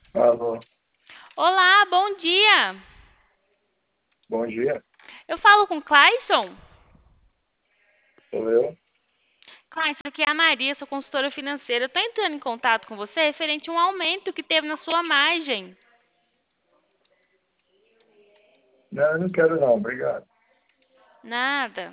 Alô, Olá, bom dia. bom dia, Eu falo com Clayson? sou eu. Clayson, aqui é a Maria, sou consultora financeira. Eu estou entrando em contato com você referente a um aumento que teve na sua margem. Não, eu não quero não, obrigado. Nada.